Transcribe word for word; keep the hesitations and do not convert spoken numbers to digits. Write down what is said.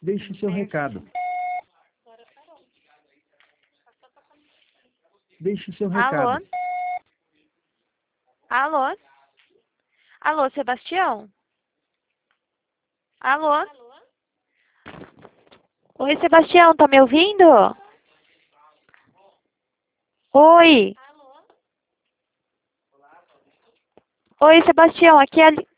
Deixe seu recado. Deixe seu recado. Alô? Alô? Alô, Sebastião? Alô? Oi, Sebastião, tá me ouvindo? Oi. Oi, Sebastião, aqui é a...